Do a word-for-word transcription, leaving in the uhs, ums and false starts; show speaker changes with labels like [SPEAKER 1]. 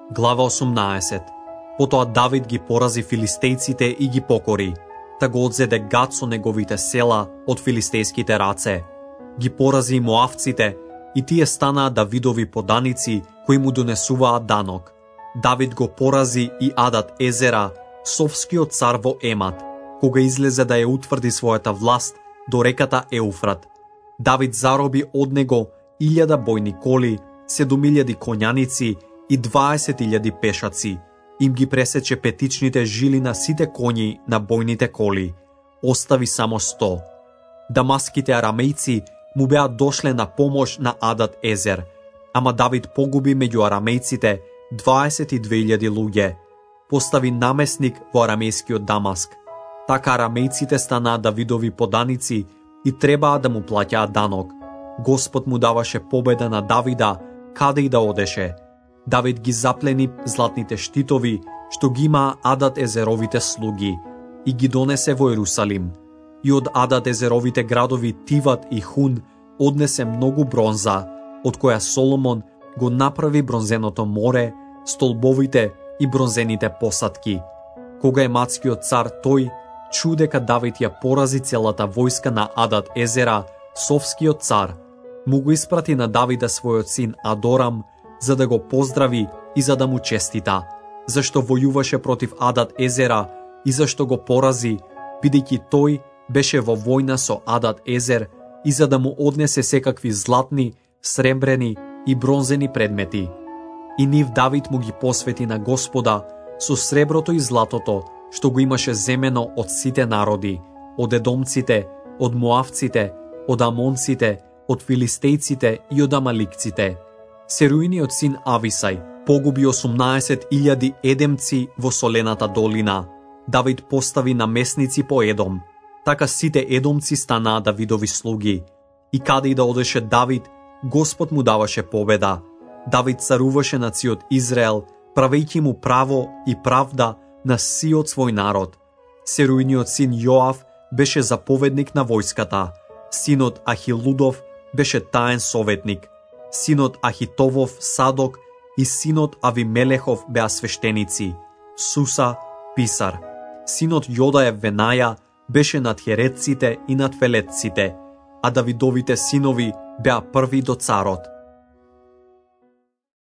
[SPEAKER 1] Глава осумнаесет. Потоа Давид ги порази филистејците и ги покори, та го одзеде Гат со неговите села од филистејските раце. Ги порази и моавците, и тие станаа Давидови поданици кои му донесуваат данок. Давид го порази и Адат Езера, совскиот цар во Емат, кога излезе да ја утврди својата власт до реката Еуфрат. Давид зароби од него илјада бојни коли, седум илјади коњаници и дваесет илјади пешаци. Им ги пресече петичните жили на сите коњи на бојните коли. Остави само сто. Дамаските арамејци му беа дошле на помош на Адат Езер, ама Давид погуби меѓу арамејците дваесет и две илјади луѓе. Постави намесник во арамејскиот Дамаск. Така арамејците станаа Давидови поданици и требаа да му плаќаат данок. Господ му даваше победа на Давида каде и да одеше. Давид ги заплени златните штитови што ги имаа Адат Езеровите слуги и ги донесе во Ерусалим. И од Адат Езеровите градови Тиват и Хун однесе многу бронза, од која Соломон го направи бронзеното море, столбовите и бронзените посадки. Кога ематскиот цар тој чу дека Давид ја порази целата војска на Адат Езера, совскиот цар, му го испрати на Давида својот син Адорам, за да го поздрави и за да му честита, зашто војуваше против Адат Езера и зашто го порази, бидејќи тој беше во војна со Адат Езер и за да му однесе секакви златни, сребрени и бронзени предмети. И нив Давид му ги посвети на Господа со среброто и златото, што го имаше земено од сите народи, од едомците, од моавците, од амонците, од филистејците и од амаликците. Серуиниот син Ависај погуби осумнаесет илјади едемци во солената долина. Давид постави намесници по Едом. Така сите едомци станаа Давидови слуги. И каде и да одеше Давид, Господ му даваше победа. Давид царуваше над сиот Израел, правејќи му право и правда на сиот свој народ. Серуиниот син Јоав беше заповедник на војската. Синот Ахилудов беше таен советник. Синот Ахитовов Садок и синот Авимелехов беа свештеници. Суса писар. Синот Јодаев Венаја беше над херетците и над фелетците, а Давидовите синови беа први до царот.